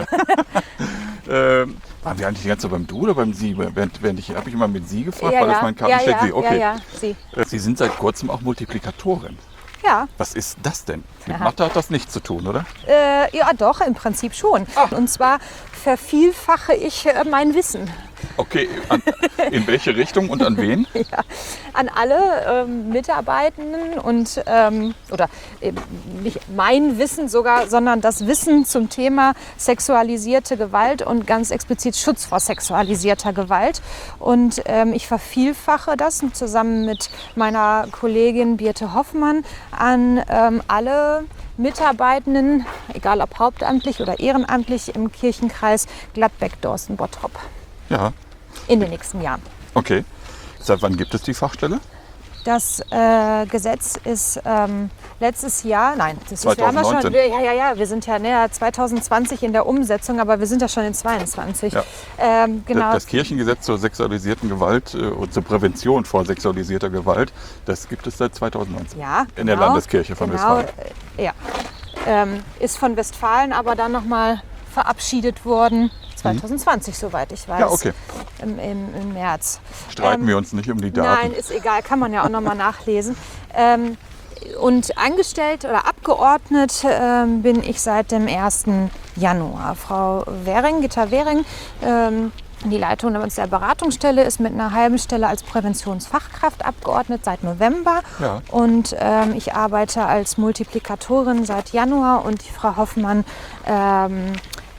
Speaker 1: ähm, waren wir eigentlich die ganze Zeit beim Du oder beim Sie? Während, während ich habe ich immer mit Sie gefragt, weil das mein
Speaker 2: ja,
Speaker 1: Kartensteck
Speaker 2: ja,
Speaker 1: Sie. Okay.
Speaker 2: ja, ja, Sie.
Speaker 1: Äh, Sie sind seit kurzem auch Multiplikatorin.
Speaker 2: Ja,
Speaker 1: Was ist das denn? Mit
Speaker 2: Aha.
Speaker 1: Mathe hat das nichts zu tun, oder?
Speaker 2: äh, ja doch, im Prinzip schon. Und zwar vervielfache ich äh, mein Wissen.
Speaker 1: Okay, an, in welche Richtung und an wen?
Speaker 2: Ja, an alle ähm, Mitarbeitenden und ähm, oder eben nicht mein Wissen sogar, sondern das Wissen zum Thema sexualisierte Gewalt und ganz explizit Schutz vor sexualisierter Gewalt. Und ähm, ich vervielfache das zusammen mit meiner Kollegin Birte Hoffmann an ähm, alle Mitarbeitenden, egal ob hauptamtlich oder ehrenamtlich, im Kirchenkreis Gladbeck-Dorsten-Bottrop
Speaker 1: Ja,
Speaker 2: in den nächsten Jahren.
Speaker 1: okay. Seit wann gibt es die Fachstelle?
Speaker 2: Das äh, Gesetz ist ähm, letztes Jahr, nein, das ist, wir haben ja schon,
Speaker 1: zweitausendneunzehn.
Speaker 2: wir, ja, ja, ja, wir sind ja ne, zwanzig zwanzig in der Umsetzung, aber wir sind ja schon in zweiundzwanzig.
Speaker 1: Ja.
Speaker 2: Ähm, genau.
Speaker 1: Das Kirchengesetz zur sexualisierten Gewalt äh, und zur Prävention vor sexualisierter Gewalt, das gibt es seit zweitausendneunzehn.
Speaker 2: ja,
Speaker 1: in der
Speaker 2: genau,
Speaker 1: Landeskirche von
Speaker 2: genau,
Speaker 1: Westfalen.
Speaker 2: äh, Ja, ähm, ist von Westfalen aber dann nochmal verabschiedet worden, zwanzig zwanzig, soweit ich weiß,
Speaker 1: Ja, okay.
Speaker 2: im, im, im März.
Speaker 1: Streiten
Speaker 2: Ähm,
Speaker 1: wir uns nicht um die Daten.
Speaker 2: Nein, ist egal, kann man ja auch nochmal nachlesen. Ähm, und angestellt oder abgeordnet ähm, bin ich seit dem ersten Januar. Frau Währing, Gitta Währing, ähm, die Leitung der Beratungsstelle, ist mit einer halben Stelle als Präventionsfachkraft abgeordnet seit November.
Speaker 1: Ja.
Speaker 2: Und ähm, ich arbeite als Multiplikatorin seit Januar und die Frau Hoffmann ähm,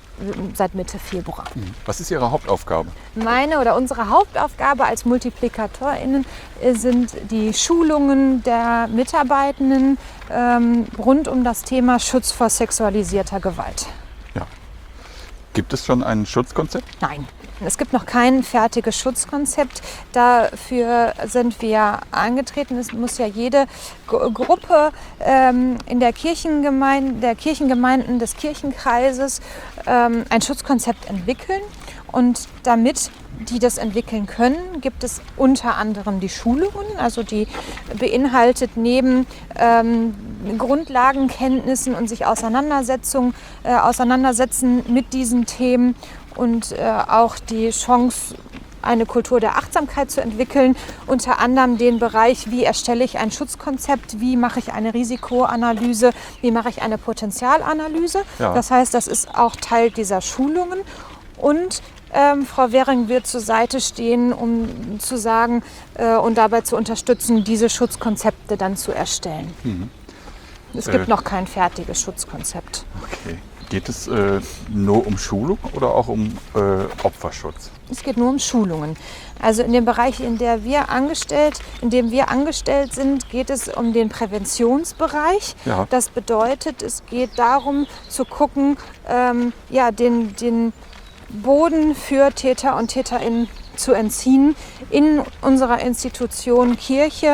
Speaker 2: seit Mitte Februar.
Speaker 1: Was ist Ihre Hauptaufgabe?
Speaker 2: Meine oder unsere Hauptaufgabe als MultiplikatorInnen äh, sind die Schulungen der Mitarbeitenden ähm, rund um das Thema Schutz vor sexualisierter Gewalt.
Speaker 1: Ja. Gibt es schon ein Schutzkonzept?
Speaker 2: Nein, es gibt noch kein fertiges Schutzkonzept. Dafür sind wir angetreten. Es muss ja jede G- Gruppe ähm, in der Kirchengemeinde, der Kirchengemeinden des Kirchenkreises ähm, ein Schutzkonzept entwickeln. Und damit die das entwickeln können, gibt es unter anderem die Schulungen. Also die beinhaltet neben ähm, Grundlagenkenntnissen und sich Auseinandersetzung, äh, auseinandersetzen mit diesen Themen und äh, auch die Chance, eine Kultur der Achtsamkeit zu entwickeln, unter anderem den Bereich, wie erstelle ich ein Schutzkonzept, wie mache ich eine Risikoanalyse, wie mache ich eine Potenzialanalyse.
Speaker 1: Ja.
Speaker 2: Das heißt, das ist auch Teil dieser Schulungen. Und ähm, Frau Währing wird zur Seite stehen, um zu sagen äh, und dabei zu unterstützen, diese Schutzkonzepte dann zu erstellen.
Speaker 1: Mhm.
Speaker 2: Es
Speaker 1: Äh.
Speaker 2: gibt noch kein fertiges Schutzkonzept.
Speaker 1: Okay. Geht es äh, nur um Schulung oder auch um äh, Opferschutz?
Speaker 2: Es geht nur um Schulungen. Also in dem Bereich, in, der wir angestellt, in dem wir angestellt sind, geht es um den Präventionsbereich.
Speaker 1: Ja.
Speaker 2: Das bedeutet, es geht darum zu gucken, ähm, ja, den, den Boden für Täter und Täterinnen zu entziehen in unserer Institution Kirche,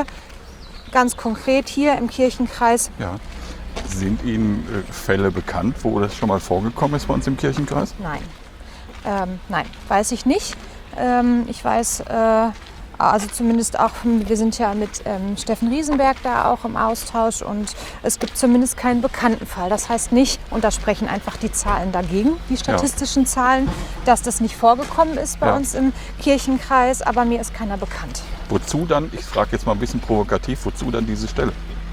Speaker 2: ganz konkret hier im Kirchenkreis.
Speaker 1: Ja. Sind Ihnen äh, Fälle bekannt, wo das schon mal vorgekommen ist bei uns im Kirchenkreis?
Speaker 2: Nein, ähm, nein, weiß ich nicht. Ähm, ich weiß äh, Also zumindest auch, wir sind ja mit ähm, Steffen Riesenberg da auch im Austausch und es gibt zumindest keinen bekannten Fall. Das heißt nicht, und da sprechen einfach die Zahlen dagegen, die statistischen ja. Zahlen, dass das nicht vorgekommen ist bei ja. uns im Kirchenkreis, aber mir ist keiner bekannt.
Speaker 1: Wozu dann, ich frage jetzt mal ein bisschen provokativ, wozu dann diese Stelle?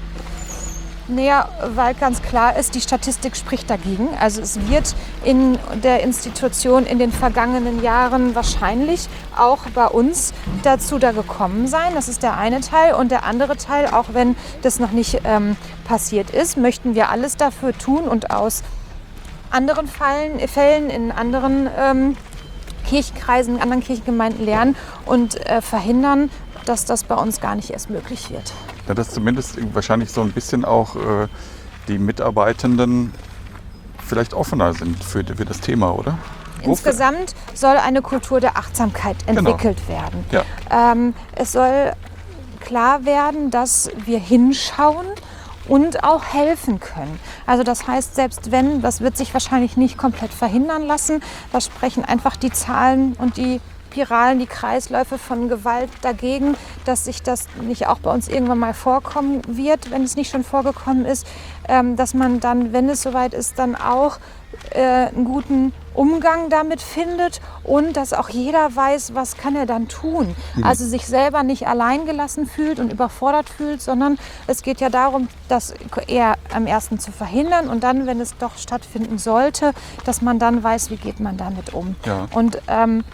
Speaker 2: Naja, weil ganz klar ist, die Statistik spricht dagegen. Also es wird in der Institution in den vergangenen Jahren wahrscheinlich auch bei uns dazu da gekommen sein. Das ist der eine Teil. Und der andere Teil, auch wenn das noch nicht ähm, passiert ist, möchten wir alles dafür tun und aus anderen Fallen, Fällen in anderen ähm, Kirchenkreisen, in anderen Kirchengemeinden lernen und äh, verhindern, dass das bei uns gar nicht erst möglich wird.
Speaker 1: Ja, dass zumindest wahrscheinlich so ein bisschen auch äh, die Mitarbeitenden vielleicht offener sind für, für das Thema, oder?
Speaker 2: Insgesamt soll eine Kultur der Achtsamkeit entwickelt genau. werden. Ja. Ähm, es soll klar werden, dass wir hinschauen und auch helfen können. Also das heißt, selbst wenn, das wird sich wahrscheinlich nicht komplett verhindern lassen, da sprechen einfach die Zahlen und die Spiralen, die Kreisläufe von Gewalt dagegen, dass sich das nicht auch bei uns irgendwann mal vorkommen wird, wenn es nicht schon vorgekommen ist, ähm, dass man dann, wenn es soweit ist, dann auch äh, einen guten Umgang damit findet und dass auch jeder weiß, was kann er dann tun. Mhm. Also sich selber nicht alleingelassen fühlt und überfordert fühlt, sondern es geht ja darum, das eher am ersten zu verhindern und dann, wenn es doch stattfinden sollte, dass man dann weiß, wie geht man damit um. Ja. Und ähm,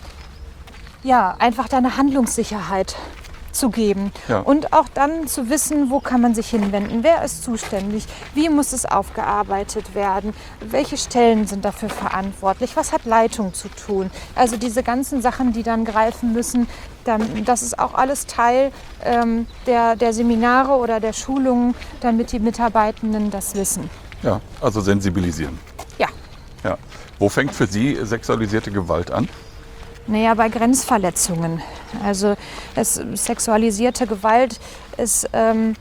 Speaker 2: ja, einfach da eine Handlungssicherheit zu geben ja. und auch dann zu wissen, wo kann man sich hinwenden, wer ist zuständig, wie muss es aufgearbeitet werden, welche Stellen sind dafür verantwortlich, was hat Leitung zu tun. Also diese ganzen Sachen, die dann greifen müssen, dann, das ist auch alles Teil ähm, der, der Seminare oder der Schulungen, damit die Mitarbeitenden das wissen.
Speaker 1: Ja, also sensibilisieren.
Speaker 2: Ja.
Speaker 1: Ja. Wo fängt für Sie sexualisierte Gewalt an?
Speaker 2: Naja, bei Grenzverletzungen. Also es, sexualisierte Gewalt ist ähm,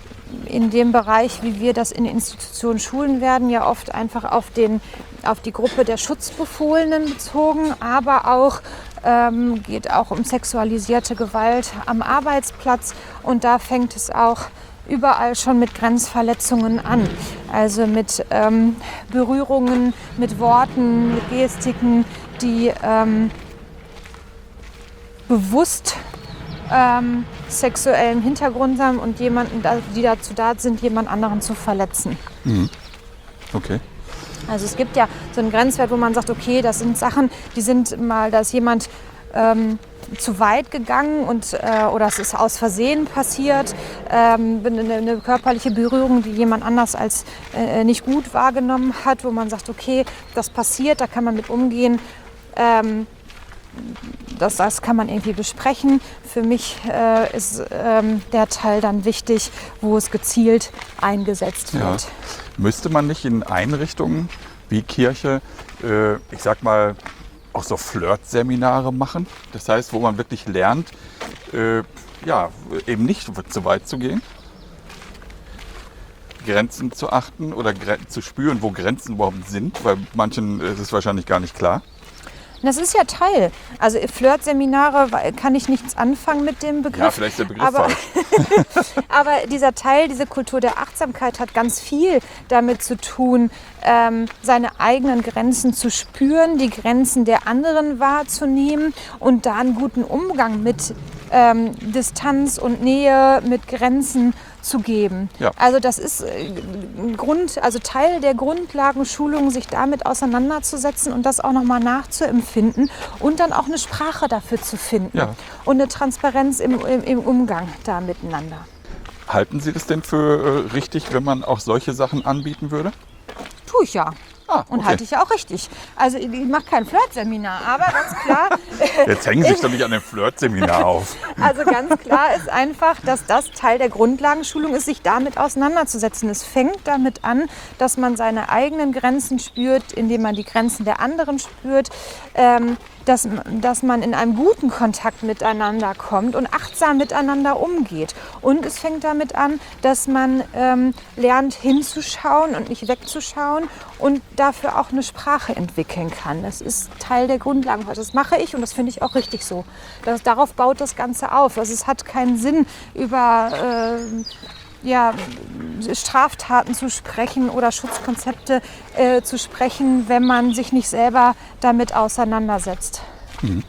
Speaker 2: in dem Bereich, wie wir das in Institutionen schulen werden, ja oft einfach auf, den, auf die Gruppe der Schutzbefohlenen bezogen, aber auch ähm, geht auch um sexualisierte Gewalt am Arbeitsplatz und da fängt es auch überall schon mit Grenzverletzungen an. Also mit ähm, Berührungen, mit Worten, mit Gestiken, die ähm, bewusst ähm, sexuellen Hintergrund haben und jemanden, die dazu da sind, jemand anderen zu verletzen.
Speaker 1: Mhm. Okay.
Speaker 2: Also es gibt ja so einen Grenzwert, wo man sagt, okay, das sind Sachen, die sind mal, da ist jemand ähm, zu weit gegangen und, äh, oder es ist aus Versehen passiert, ähm, eine, eine körperliche Berührung, die jemand anders als äh, nicht gut wahrgenommen hat, wo man sagt, okay, das passiert, da kann man mit umgehen. Ähm, Das, das kann man irgendwie besprechen. Für mich äh, ist ähm, der Teil dann wichtig, wo es gezielt eingesetzt wird.
Speaker 1: Ja. Müsste man nicht in Einrichtungen wie Kirche, äh, ich sag mal, auch so Flirt-Seminare machen? Das heißt, wo man wirklich lernt, äh, ja, eben nicht zu weit zu gehen, Grenzen zu achten oder gre- zu spüren, wo Grenzen überhaupt sind, weil manchen ist es wahrscheinlich gar nicht klar.
Speaker 2: Das ist ja Teil. Also Flirt-Seminare kann ich nichts anfangen mit dem Begriff.
Speaker 1: Ja, vielleicht ist der Begriff
Speaker 2: aber,
Speaker 1: falsch.
Speaker 2: aber dieser Teil, diese Kultur der Achtsamkeit hat ganz viel damit zu tun, ähm, seine eigenen Grenzen zu spüren, die Grenzen der anderen wahrzunehmen und da einen guten Umgang mit ähm, Distanz und Nähe, mit Grenzen zu geben. Ja. Also das ist ein Grund, also Teil der Grundlagenschulung, sich damit auseinanderzusetzen und das auch nochmal nachzuempfinden und dann auch eine Sprache dafür zu finden ja. und eine Transparenz im, im, im Umgang da miteinander.
Speaker 1: Halten Sie das denn für äh, richtig, wenn man auch solche Sachen anbieten würde?
Speaker 2: Tue ich ja.
Speaker 1: Ah, okay.
Speaker 2: Und halte ich ja auch richtig. Also ich mache kein Flirt-Seminar, aber ganz klar...
Speaker 1: Jetzt hängen Sie sich doch nicht an dem Flirt-Seminar auf.
Speaker 2: Also ganz klar ist einfach, dass das Teil der Grundlagenschulung ist, sich damit auseinanderzusetzen. Es fängt damit an, dass man seine eigenen Grenzen spürt, indem man die Grenzen der anderen spürt. Ähm, dass, dass man in einem guten Kontakt miteinander kommt und achtsam miteinander umgeht. Und es fängt damit an, dass man ähm, lernt hinzuschauen und nicht wegzuschauen und dafür auch eine Sprache entwickeln kann. Das ist Teil der Grundlagen. Das mache ich und das finde ich auch richtig so. Das, darauf baut das Ganze auf. Also es hat keinen Sinn, über äh, ja, Straftaten zu sprechen oder Schutzkonzepte äh, zu sprechen, wenn man sich nicht selber damit auseinandersetzt.
Speaker 3: Mhm.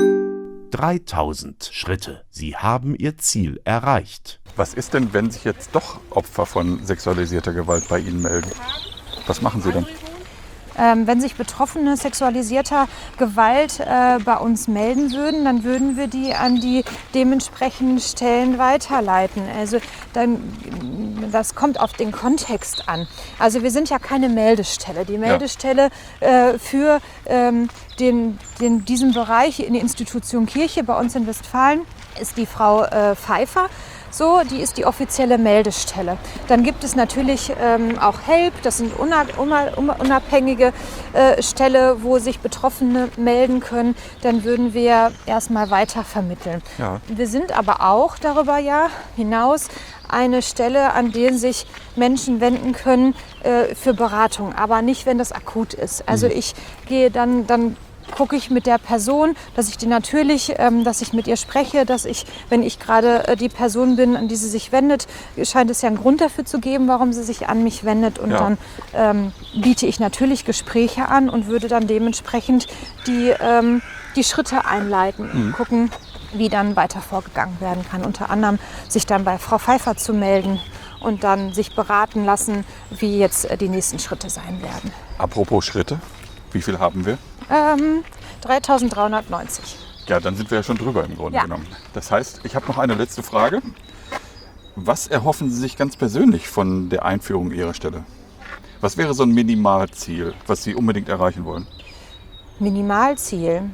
Speaker 3: dreitausend Schritte. Sie haben Ihr Ziel erreicht.
Speaker 1: Was ist denn, wenn sich jetzt doch Opfer von sexualisierter Gewalt bei Ihnen melden? Was machen Sie dann?
Speaker 2: Ähm, wenn sich Betroffene sexualisierter Gewalt äh, bei uns melden würden, dann würden wir die an die dementsprechenden Stellen weiterleiten. Also dann, das kommt auf den Kontext an. Also wir sind ja keine Meldestelle. Die Meldestelle äh, für ähm, den, den, diesen Bereich in der Institution Kirche bei uns in Westfalen ist die Frau äh, Pfeiffer. So, die ist die offizielle Meldestelle. Dann gibt es natürlich ähm, auch Help, das sind unabhängige äh, Stelle, wo sich Betroffene melden können. Dann würden wir erstmal weiter vermitteln. Ja. Wir sind aber auch darüber ja hinaus eine Stelle, an der sich Menschen wenden können äh, für Beratung, aber nicht, wenn das akut ist. Also mhm. ich gehe dann, dann gucke ich mit der Person, dass ich die natürlich, ähm, dass ich mit ihr spreche, dass ich, wenn ich gerade äh, die Person bin, an die sie sich wendet, scheint es ja einen Grund dafür zu geben, warum sie sich an mich wendet. Und ja. dann ähm, biete ich natürlich Gespräche an und würde dann dementsprechend die, ähm, die Schritte einleiten und mhm. gucken, wie dann weiter vorgegangen werden kann. Unter anderem sich dann bei Frau Pfeiffer zu melden und dann sich beraten lassen, wie jetzt äh, die nächsten Schritte sein werden.
Speaker 1: Apropos Schritte, wie viel haben wir?
Speaker 2: Ähm, dreitausenddreihundertneunzig.
Speaker 1: Ja, dann sind wir ja schon drüber im Grunde
Speaker 2: ja.
Speaker 1: genommen. Das heißt, ich habe noch eine letzte Frage. Was erhoffen Sie sich ganz persönlich von der Einführung Ihrer Stelle? Was wäre so ein Minimalziel, was Sie unbedingt erreichen wollen?
Speaker 2: Minimalziel?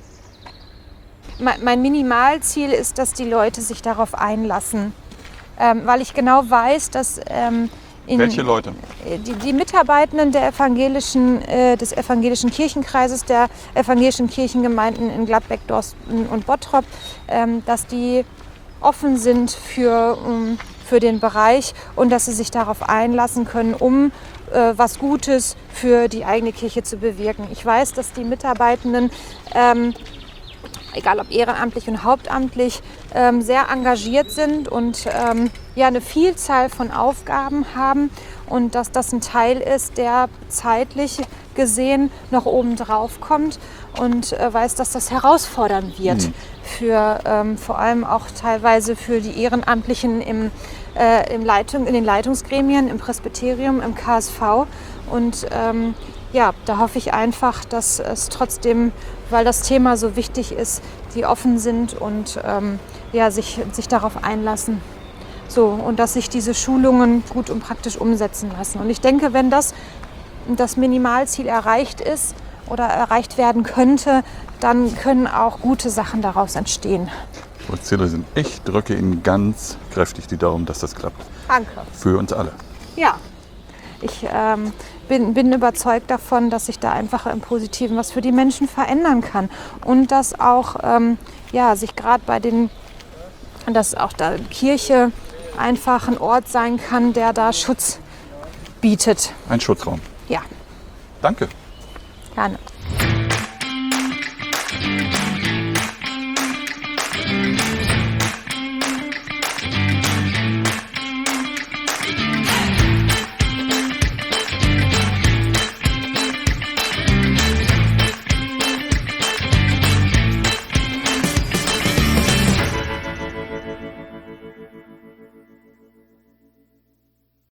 Speaker 2: Mein Minimalziel ist, dass die Leute sich darauf einlassen, ähm, weil ich genau weiß, dass ähm, in,
Speaker 1: welche Leute?
Speaker 2: Die, die Mitarbeitenden der evangelischen, äh, des evangelischen Kirchenkreises, der evangelischen Kirchengemeinden in Gladbeck, Dorsten und Bottrop, ähm, dass die offen sind für, um, für den Bereich und dass sie sich darauf einlassen können, um äh, was Gutes für die eigene Kirche zu bewirken. Ich weiß, dass die Mitarbeitenden ähm, egal ob ehrenamtlich und hauptamtlich, ähm, sehr engagiert sind und ähm, ja, eine Vielzahl von Aufgaben haben und dass das ein Teil ist, der zeitlich gesehen noch oben drauf kommt und äh, weiß, dass das herausfordernd wird mhm. für ähm, vor allem auch teilweise für die Ehrenamtlichen im, äh, im Leitung, in den Leitungsgremien, im Presbyterium, im K S V und ähm, ja, da hoffe ich einfach, dass es trotzdem, weil das Thema so wichtig ist, die offen sind und ähm, ja, sich, sich darauf einlassen. So, und dass sich diese Schulungen gut und praktisch umsetzen lassen. Und ich denke, wenn das, das Minimalziel erreicht ist oder erreicht werden könnte, dann können auch gute Sachen daraus entstehen.
Speaker 1: Frau Zillesin, ich drücke Ihnen ganz kräftig die Daumen, dass das klappt.
Speaker 2: Danke.
Speaker 1: Für uns alle.
Speaker 2: Ja. Ich ähm, bin, bin überzeugt davon, dass sich da einfach im Positiven was für die Menschen verändern kann. Und dass auch ähm, ja, sich gerade bei den, dass auch da Kirche einfach ein Ort sein kann, der da Schutz bietet.
Speaker 1: Ein Schutzraum.
Speaker 2: Ja.
Speaker 1: Danke.
Speaker 2: Gerne.